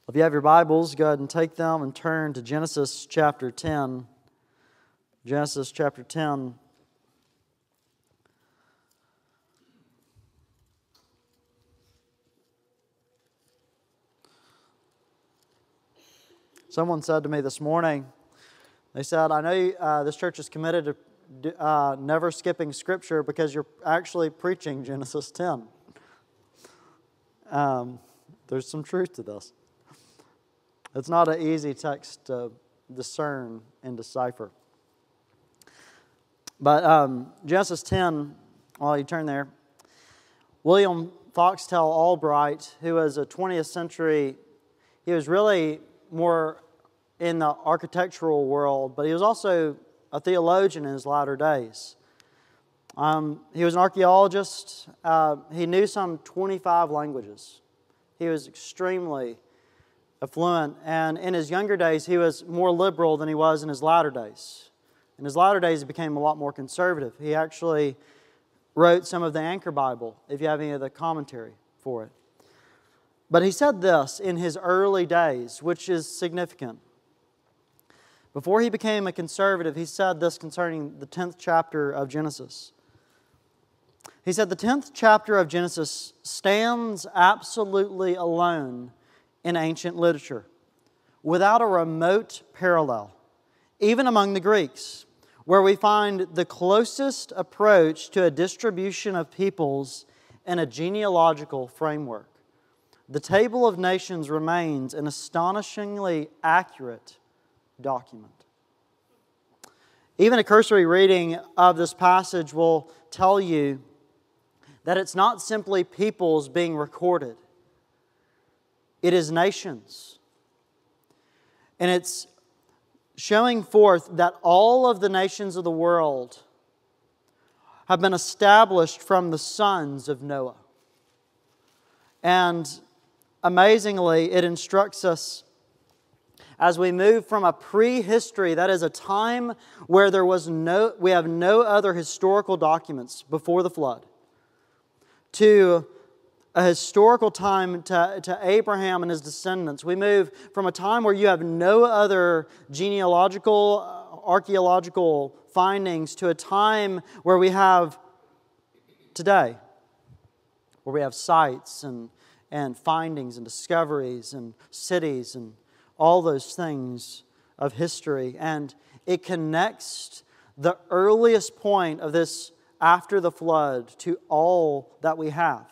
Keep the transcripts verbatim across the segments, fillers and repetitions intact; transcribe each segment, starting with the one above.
If you have your Bibles, go ahead and take them and turn to Genesis chapter ten. Genesis chapter ten. Someone said to me this morning, they said, I know uh, this church is committed to uh, never skipping Scripture because you're actually preaching Genesis ten. Um, there's some truth to this. It's not an easy text to discern and decipher. But um, Genesis ten, while you turn there, William Foxtel Albright, who was a twentieth century, he was really more in the architectural world, but he was also a theologian in his latter days. Um, he was an archaeologist. Uh, he knew some twenty-five languages. He was extremely affluent, and in his younger days, he was more liberal than he was in his latter days. In his latter days, he became a lot more conservative. He actually wrote some of the Anchor Bible, if you have any of the commentary for it. But he said this in his early days, which is significant. Before he became a conservative, he said this concerning the tenth chapter of Genesis. He said, the tenth chapter of Genesis stands absolutely alone in ancient literature, without a remote parallel, even among the Greeks, where we find the closest approach to a distribution of peoples in a genealogical framework. The Table of Nations remains an astonishingly accurate document. Even a cursory reading of this passage will tell you that it's not simply peoples being recorded. It is nations. And it's showing forth that all of the nations of the world have been established from the sons of Noah. And amazingly, it instructs us as we move from a prehistory, that is a time where there was no, we have no other historical documents before the flood, to a historical time to, to Abraham and his descendants. We move from a time where you have no other genealogical, archaeological findings to a time where we have today, where we have sites and, and findings and discoveries and cities and all those things of history. And it connects the earliest point of this after the flood to all that we have.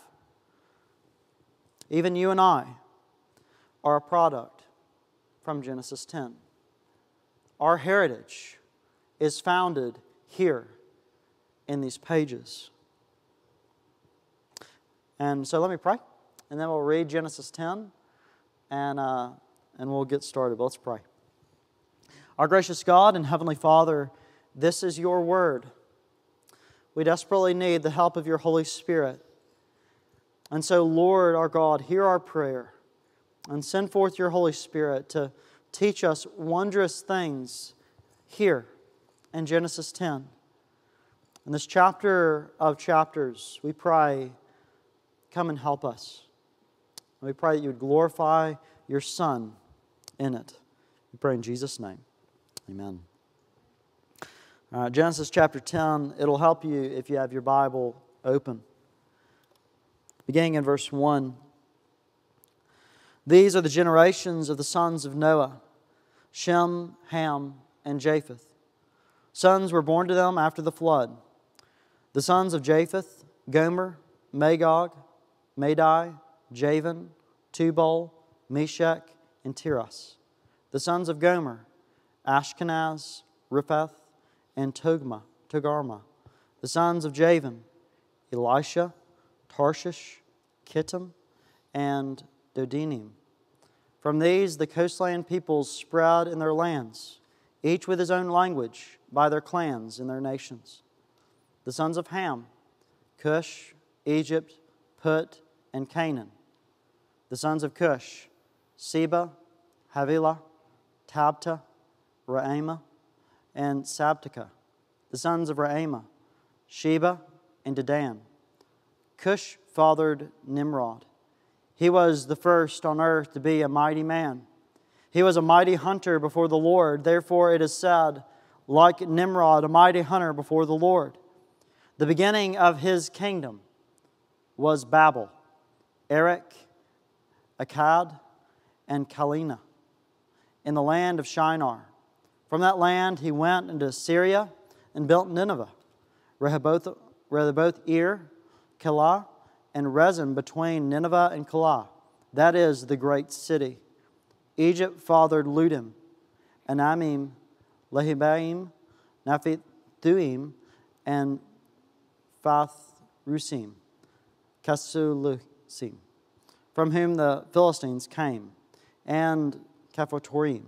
Even you and I are a product from Genesis ten. Our heritage is founded here in these pages. And so let me pray, and then we'll read Genesis ten, and, uh, and we'll get started. But let's pray. Our gracious God and Heavenly Father, this is your word. We desperately need the help of your Holy Spirit. And so, Lord, our God, hear our prayer and send forth your Holy Spirit to teach us wondrous things here in Genesis ten. In this chapter of chapters, we pray, come and help us. We pray that you would glorify your Son in it. We pray in Jesus' name. Amen. Uh, Genesis chapter ten, it'll help you if you have your Bible open. Beginning in verse one. These are the generations of the sons of Noah, Shem, Ham, and Japheth. Sons were born to them after the flood. The sons of Japheth, Gomer, Magog, Madai, Javan, Tubal, Meshech, and Tiras. The sons of Gomer, Ashkenaz, Riphath, and Togma, Togarma. The sons of Javan, Elisha, Tarshish, Kittim, and Dodinim. From these the coastland peoples spread in their lands, each with his own language, by their clans and their nations. The sons of Ham, Cush, Egypt, Put, and Canaan. The sons of Cush, Seba, Havilah, Tabta, Raamah, and Sabteka. The sons of Raamah, Sheba, and Dedan. Cush fathered Nimrod. He was the first on earth to be a mighty man. He was a mighty hunter before the Lord. Therefore it is said, like Nimrod, a mighty hunter before the Lord. The beginning of his kingdom was Babel, Erech, Akkad, and Calneh, in the land of Shinar. From that land he went into Syria and built Nineveh, Rehoboth, Rehoboth Ir, Calah, and Rezin between Nineveh and Calah. That is the great city. Egypt fathered Ludim, Anamim, Lehibaim, Naphithuim, and Fathrusim, Casulusim, from whom the Philistines came, and Caphtorim.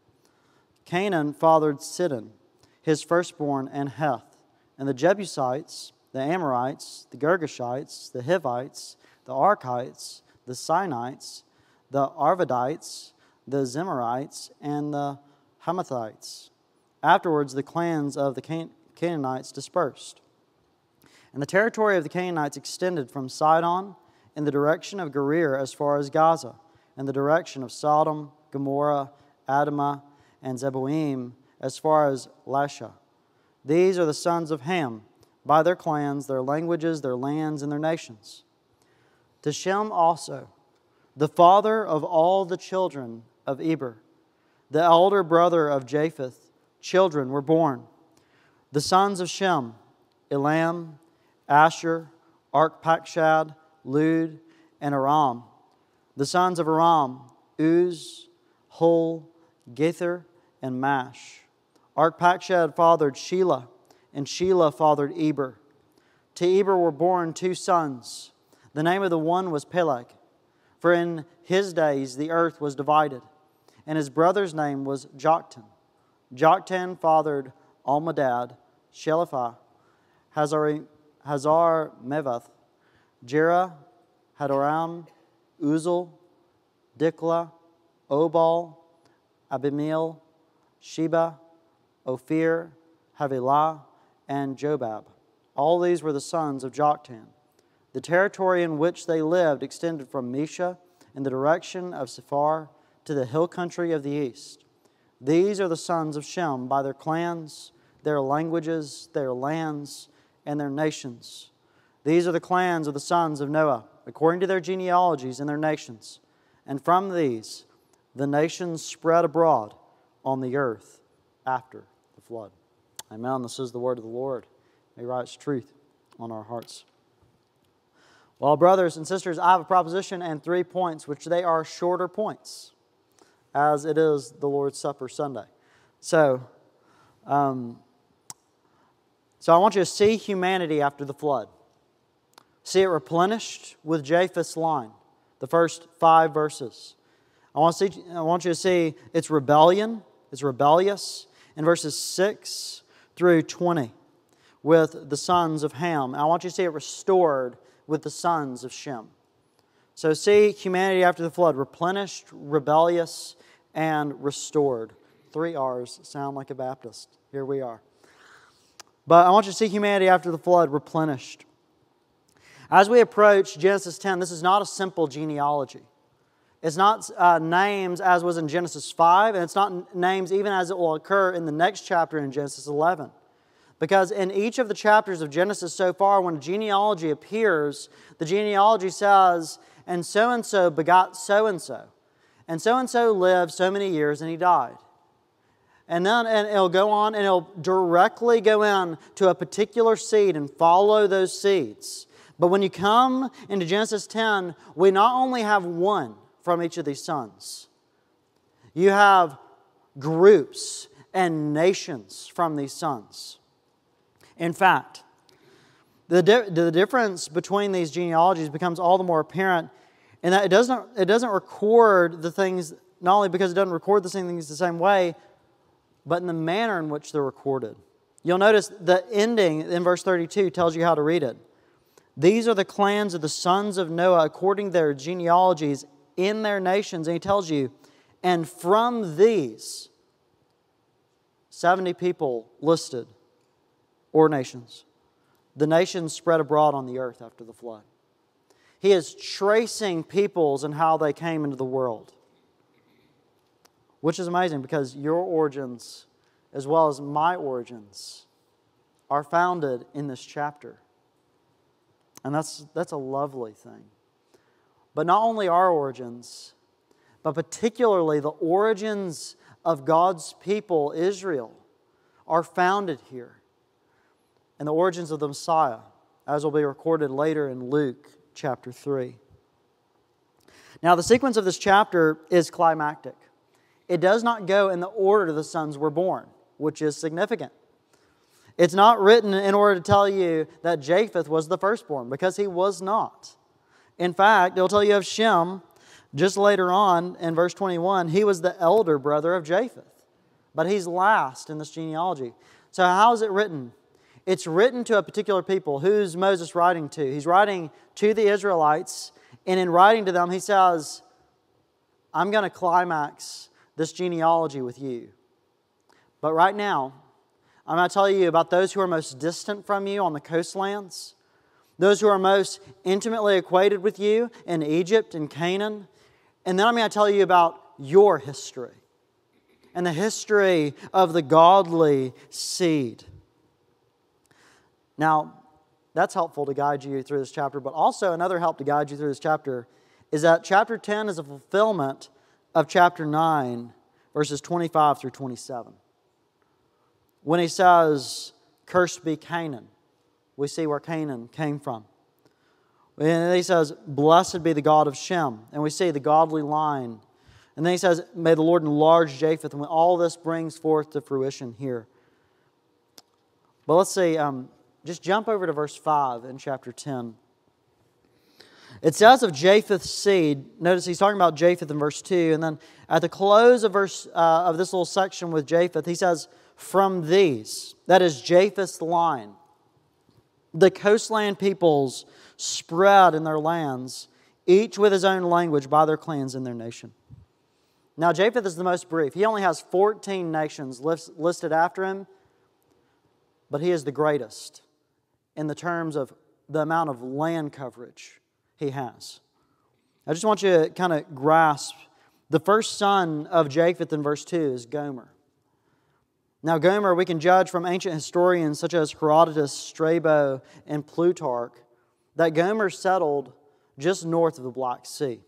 Canaan fathered Sidon, his firstborn, and Heth, and the Jebusites, the Amorites, the Girgashites, the Hivites, the Archites, the Sinites, the Arvadites, the Zemarites, and the Hamathites. Afterwards, the clans of the Can- Canaanites dispersed. And the territory of the Canaanites extended from Sidon in the direction of Gerar as far as Gaza, in the direction of Sodom, Gomorrah, Admah, and Zeboim as far as Lasha. These are the sons of Ham, by their clans, their languages, their lands, and their nations. To Shem also, the father of all the children of Eber, the elder brother of Japheth, children were born. The sons of Shem, Elam, Asher, Arpachshad, Lud, and Aram. The sons of Aram, Uz, Hul, Gether, and Mash. Arpachshad fathered Shelah, and Shelah fathered Eber. To Eber were born two sons. The name of the one was Peleg, for in his days the earth was divided, and his brother's name was Joktan. Joktan fathered Almadad, Shelepha, Hazar, Hazar Mevath, Jerah, Hadoram, Uzal, Diklah, Obal, Abimael, Sheba, Ophir, Havilah, and Jobab. All these were the sons of Joktan. The territory in which they lived extended from Mesha in the direction of Sephar to the hill country of the east. These are the sons of Shem by their clans, their languages, their lands, and their nations. These are the clans of the sons of Noah, according to their genealogies and their nations. And from these, the nations spread abroad on the earth after the flood. Amen. This is the word of the Lord. May He write His truth on our hearts. Well, brothers and sisters, I have a proposition and three points, which they are shorter points, as it is the Lord's Supper Sunday. So, um, so I want you to see humanity after the flood. See it replenished with Japheth's line, the first five verses. I want, to see, I want you to see its rebellion, it's rebellious, in verses six through twenty with the sons of Ham. I want you to see it restored with the sons of Shem. So see humanity after the flood, replenished, rebellious, and restored. Three R's sound like a Baptist. Here we are. But I want you to see humanity after the flood, replenished. As we approach Genesis ten, this is not a simple genealogy. It's not uh, names as was in Genesis five, and it's not names even as it will occur in the next chapter in Genesis eleven. Because in each of the chapters of Genesis so far, when a genealogy appears, the genealogy says, and so-and-so begot so-and-so. And so-and-so lived so many years and he died. And then and it'll go on and it'll directly go in to a particular seed and follow those seeds. But when you come into Genesis ten, we not only have one from each of these sons. You have groups and nations from these sons. In fact, the, di- the difference between these genealogies becomes all the more apparent in that it doesn't, it doesn't record the things, not only because it doesn't record the same things the same way, but in the manner in which they're recorded. You'll notice the ending in verse thirty-two tells you how to read it. These are the clans of the sons of Noah according to their genealogies in their nations. And he tells you, and from these, seventy people listed, or nations. The nations spread abroad on the earth after the flood. He is tracing peoples and how they came into the world. Which is amazing because your origins, as well as my origins, are founded in this chapter. And that's, that's a lovely thing. But not only our origins, but particularly the origins of God's people, Israel, are founded here. And the origins of the Messiah, as will be recorded later in Luke chapter three. Now, the sequence of this chapter is climactic. It does not go in the order the sons were born, which is significant. It's not written in order to tell you that Japheth was the firstborn, because he was not. In fact, it'll tell you of Shem, just later on in verse twenty-one, he was the elder brother of Japheth. But he's last in this genealogy. So how is it written? It's written to a particular people. Who's Moses writing to? He's writing to the Israelites, and in writing to them, he says, I'm going to climax this genealogy with you. But right now, I'm going to tell you about those who are most distant from you on the coastlands, those who are most intimately acquainted with you in Egypt and Canaan, and then I'm going to tell you about your history and the history of the godly seed. Now, that's helpful to guide you through this chapter, but also another help to guide you through this chapter is that chapter ten is a fulfillment of chapter nine, verses twenty-five through twenty-seven. When he says, cursed be Canaan, we see where Canaan came from. And he says, blessed be the God of Shem, and we see the godly line. And then he says, may the Lord enlarge Japheth, and when all this brings forth to fruition here. But let's see, um, just jump over to verse five in chapter ten. It says of Japheth's seed, notice he's talking about Japheth in verse two, and then at the close of verse uh, of this little section with Japheth, he says, from these, that is Japheth's line, the coastland peoples spread in their lands, each with his own language by their clans in their nation. Now Japheth is the most brief. He only has fourteen nations listed after him, but he is the greatest in the terms of the amount of land coverage he has. I just want you to kind of grasp the first son of Japheth in verse two is Gomer. Now Gomer, we can judge from ancient historians such as Herodotus, Strabo, and Plutarch that Gomer settled just north of the Black Sea,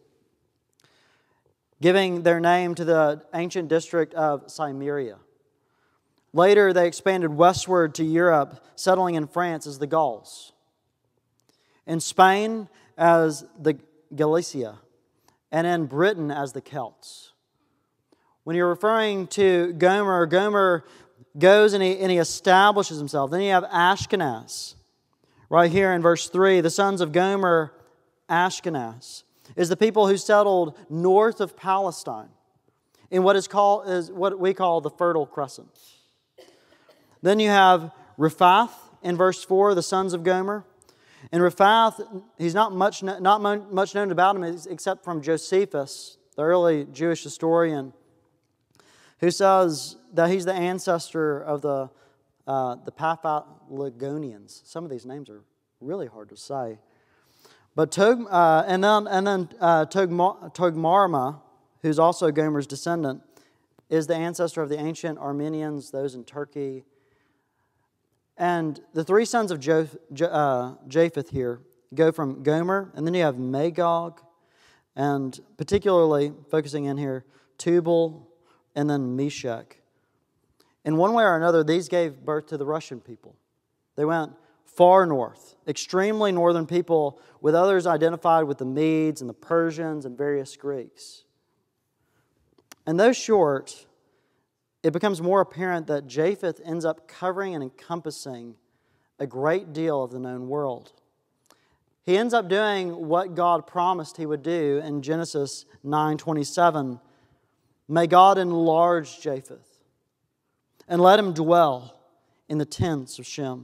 giving their name to the ancient district of Cimmeria. Later, they expanded westward to Europe, settling in France as the Gauls, in Spain as the Galicia, and in Britain as the Celts. When you're referring to Gomer, Gomer goes and he, and he establishes himself. Then you have Ashkenaz. Right here in verse three, the sons of Gomer, Ashkenaz, is the people who settled north of Palestine in what is called is what we call the Fertile Crescent. Then you have Riphath in verse four, the sons of Gomer. And Riphath, he's not much not much known about him except from Josephus, the early Jewish historian, who says that he's the ancestor of the uh, the Paphlagonians. Some of these names are really hard to say. But Tog, uh, and then and then uh, Togma, Togmarma, who's also Gomer's descendant, is the ancestor of the ancient Armenians, those in Turkey. And the three sons of Jo, uh, Japheth here go from Gomer, and then you have Magog, and particularly focusing in here, Tubal, and then Meshach. In one way or another, these gave birth to the Russian people. They went far north, extremely northern people, with others identified with the Medes and the Persians and various Greeks. And though short, it becomes more apparent that Japheth ends up covering and encompassing a great deal of the known world. He ends up doing what God promised he would do in Genesis nine twenty-seven. May God enlarge Japheth and let him dwell in the tents of Shem.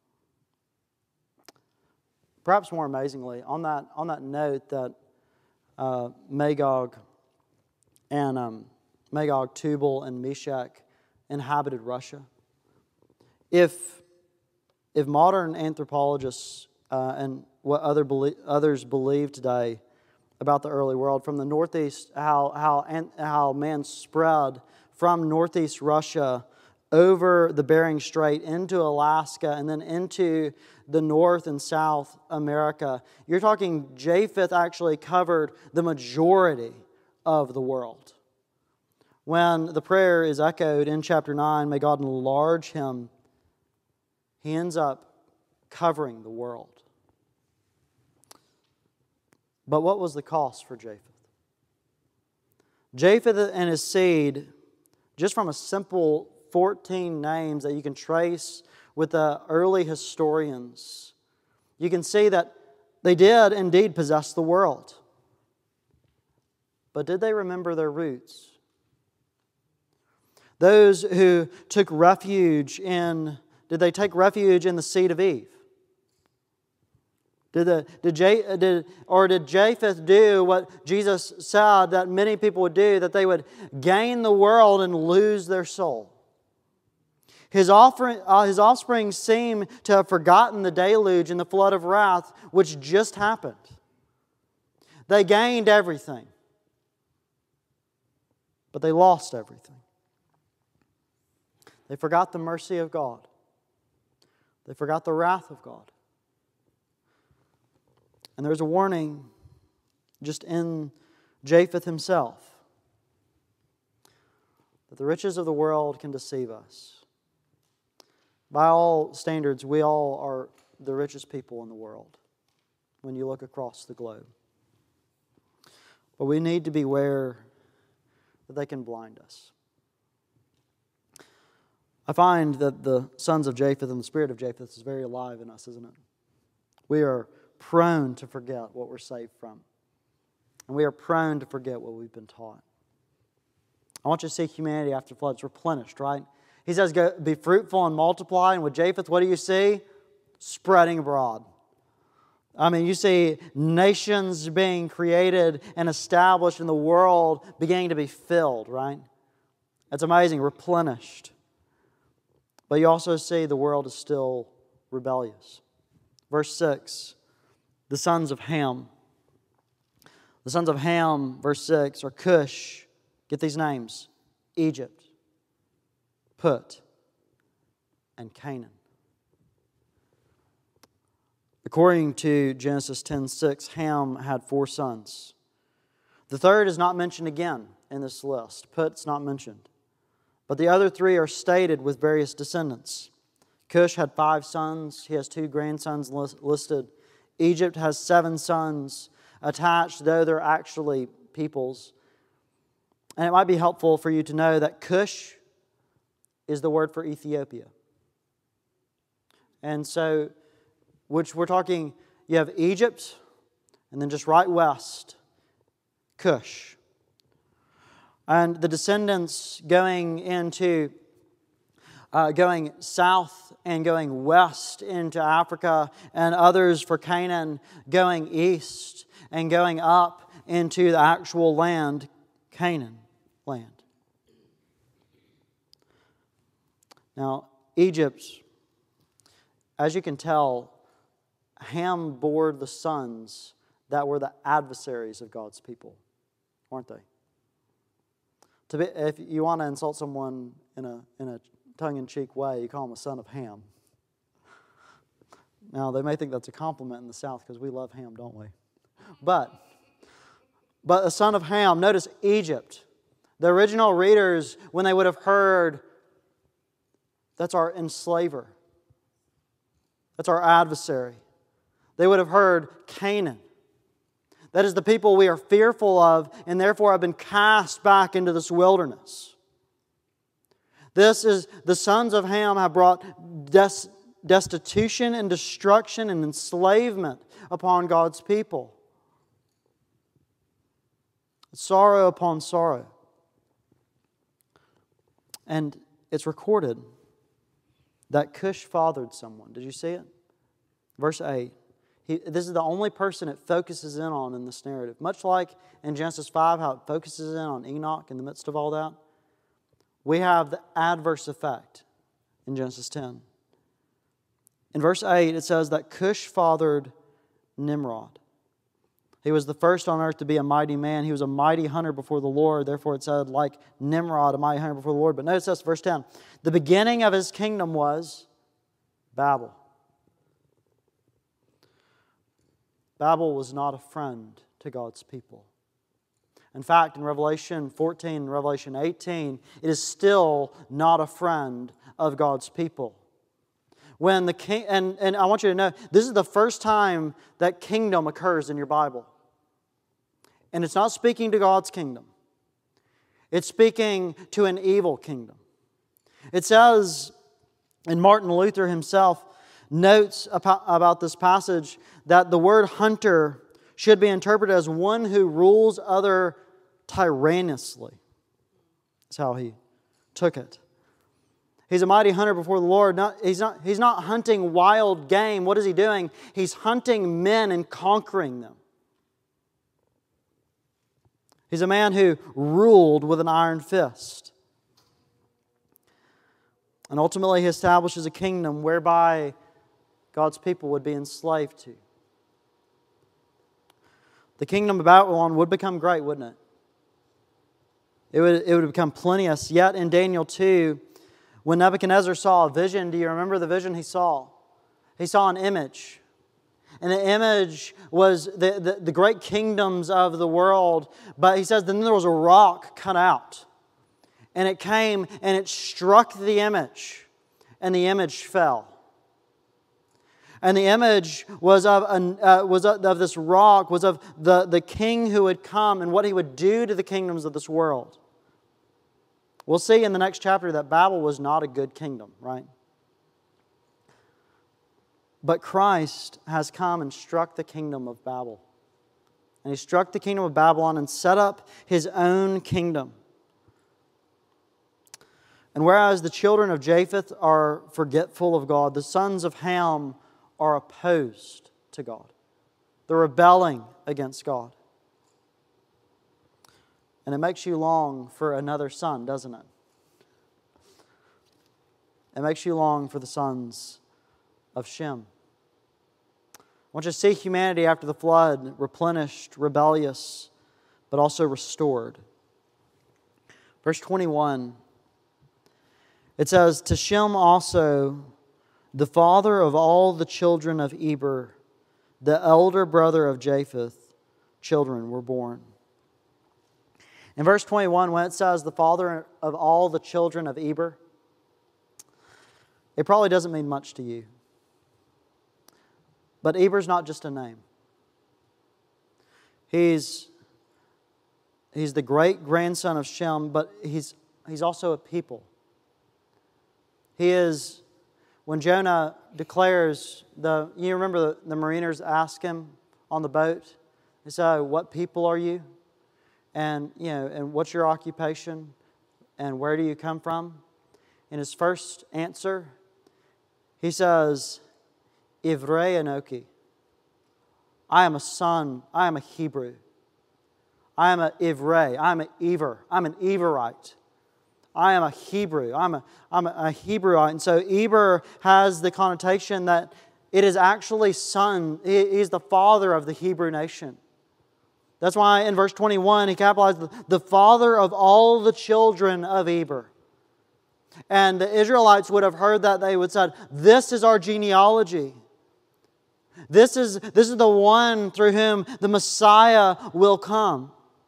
Perhaps more amazingly, on that, on that note that uh, Magog and um, Magog, Tubal, and Meshach inhabited Russia. If, if modern anthropologists uh, and what other belie- others believe today about the early world. From the northeast, how, how, and how man spread from northeast Russia over the Bering Strait into Alaska and then into the North and South America. You're talking Japheth actually covered the majority of the world. When the prayer is echoed in chapter nine, may God enlarge him, he ends up covering the world. But what was the cost for Japheth? Japheth and his seed, just from a simple fourteen names that you can trace with the early historians, you can see that they did indeed possess the world. But did they remember their roots? Those who took refuge in, did they take refuge in the seed of Eve? Did the, did, J, did or did Japheth do what Jesus said that many people would do, that they would gain the world and lose their soul? His, offering, uh, his offspring seem to have forgotten the deluge and the flood of wrath which just happened. They gained everything, but they lost everything. They forgot the mercy of God. They forgot the wrath of God. And there's a warning just in Japheth himself that the riches of the world can deceive us. By all standards, we all are the richest people in the world when you look across the globe. But we need to beware that they can blind us. I find that the sons of Japheth and the spirit of Japheth is very alive in us, isn't it? We are prone to forget what we're saved from. And we are prone to forget what we've been taught. I want you to see humanity after the flood is replenished, right? He says, go, be fruitful and multiply. And with Japheth, what do you see? Spreading abroad. I mean, you see nations being created and established in the world beginning to be filled, right? That's amazing, replenished. But you also see the world is still rebellious. Verse six, the sons of Ham. The sons of Ham, verse six, are Cush. Get these names. Egypt, Put, and Canaan. According to Genesis ten six, Ham had four sons. The third is not mentioned again in this list. Put's not mentioned. But the other three are stated with various descendants. Cush had five sons. He has two grandsons listed. Egypt has seven sons attached, though they're actually peoples. And it might be helpful for you to know that Cush is the word for Ethiopia. And so, which we're talking, you have Egypt, and then just right west, Cush. And the descendants going into, uh, going south and going west into Africa, and others for Canaan going east and going up into the actual land, Canaan land. Now, Egypt, as you can tell, Ham bore the sons that were the adversaries of God's people, weren't they? To be, if you want to insult someone in a in a tongue-in-cheek way, you call them a son of Ham. Now, they may think that's a compliment in the South because we love ham, don't we? But, but a son of Ham, notice Egypt. The original readers, when they would have heard, that's our enslaver. That's our adversary. They would have heard Canaan. That is the people we are fearful of and therefore have been cast back into this wilderness. This is, the sons of Ham have brought des, destitution and destruction and enslavement upon God's people. Sorrow upon sorrow. And it's recorded that Cush fathered someone. Did you see it? Verse eight. He, this is the only person it focuses in on in this narrative. Much like in Genesis five, how it focuses in on Enoch in the midst of all that. We have the adverse effect in Genesis ten. In verse eight, it says that Cush fathered Nimrod. He was the first on earth to be a mighty man. He was a mighty hunter before the Lord. Therefore it said, like Nimrod, a mighty hunter before the Lord. But notice this, verse ten. The beginning of his kingdom was Babel. Babel was not a friend to God's people. In fact, in Revelation fourteen and Revelation eighteen, it is still not a friend of God's people. When the king, and, and I want you to know, this is the first time that kingdom occurs in your Bible. And it's not speaking to God's kingdom. It's speaking to an evil kingdom. It says, and Martin Luther himself notes about this passage, that the word hunter should be interpreted as one who rules other tyrannously. That's how he took it. He's a mighty hunter before the Lord. Not, he's, not, he's not hunting wild game. What is he doing? He's hunting men and conquering them. He's a man who ruled with an iron fist. And ultimately he establishes a kingdom whereby God's people would be enslaved to. The kingdom of Babylon would become great, wouldn't it? It would, it would become plenteous. Yet in Daniel two, when Nebuchadnezzar saw a vision, do you remember the vision he saw? He saw an image. And the image was the, the, the great kingdoms of the world. But he says, then there was a rock cut out. And it came and it struck the image. And the image fell. And the image was of, uh, was of this rock, was of the, the king who would come and what he would do to the kingdoms of this world. We'll see in the next chapter that Babel was not a good kingdom, right? But Christ has come and struck the kingdom of Babel. And He struck the kingdom of Babylon and set up His own kingdom. And whereas the children of Japheth are forgetful of God, the sons of Ham are opposed to God. They're rebelling against God. And it makes you long for another son, doesn't it? It makes you long for the sons of Shem. I want you to see humanity after the flood replenished, rebellious, but also restored. Verse twenty-one, it says, to Shem also, the father of all the children of Eber, the elder brother of Japheth, children were born. In verse twenty-one, when it says the father of all the children of Eber, it probably doesn't mean much to you. But Eber's not just a name. He's, he's the great-grandson of Shem, but he's, he's also a people. He is, when Jonah declares, the you remember the, the mariners ask him on the boat, they say, what people are you? And, you know, and what's your occupation? And where do you come from? In his first answer, he says, Ivrei Anoki. I am a son. I am a Hebrew. I am a Ivrei. I am an Ever. I'm an Everite. I am a Hebrew. I'm a, I'm a Hebrewite. And so Eber has the connotation that it is actually son. He, he's the father of the Hebrew nation. That's why in verse twenty-one he capitalized the father of all the children of Eber. And the Israelites would have heard that. They would have said, this is our genealogy. This is, this is the one through whom the Messiah will come.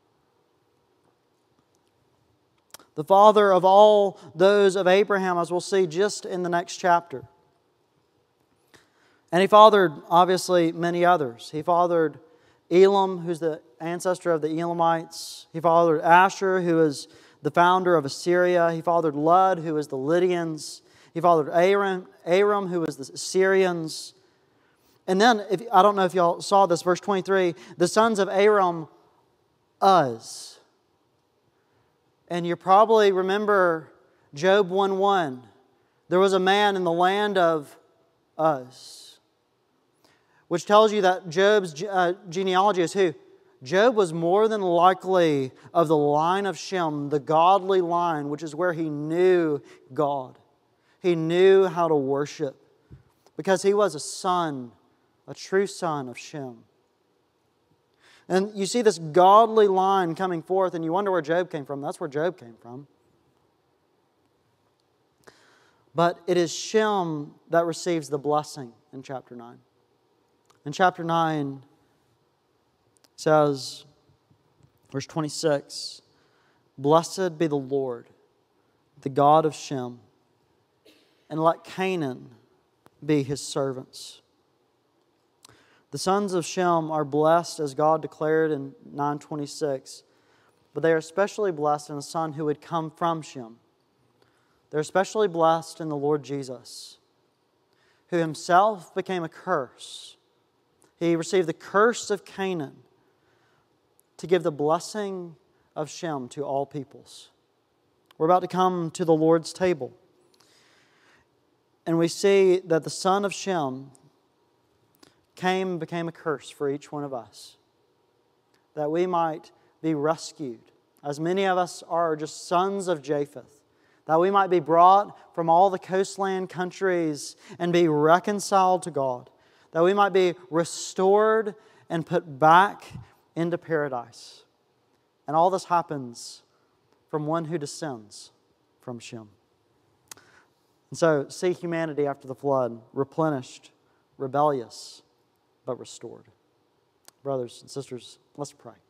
The father of all those of Abraham, as we'll see just in the next chapter. And he fathered, obviously, many others. He fathered Elam, who's the ancestor of the Elamites. He fathered Asher, who is the founder of Assyria. He fathered Lud, who is the Lydians. He fathered Aram, Aram who is the Assyrians. And then, if I don't know if y'all saw this, verse twenty-three, the sons of Aram, Uz. And you probably remember Job one one. There was a man in the land of Uz. Which tells you that Job's uh, genealogy is who? Job was more than likely of the line of Shem, the godly line, which is where he knew God. He knew how to worship. because he was a son, a true son of Shem. And you see this godly line coming forth, and you wonder where Job came from. That's where Job came from. But it is Shem that receives the blessing in chapter nine. In chapter nine, it says, verse twenty-six, "Blessed be the Lord, the God of Shem, and let Canaan be his servants." The sons of Shem are blessed as God declared in nine twenty-six, but they are especially blessed in a son who would come from Shem. They're especially blessed in the Lord Jesus, who himself became a curse. He received the curse of Canaan to give the blessing of Shem to all peoples. We're about to come to the Lord's table. And we see that the son of Shem came and became a curse for each one of us, that we might be rescued, as many of us are just sons of Japheth, that we might be brought from all the coastland countries and be reconciled to God, that we might be restored and put back into paradise. And all this happens from one who descends from Shem. And so, see humanity after the flood, replenished, rebellious, but restored. Brothers and sisters, let's pray.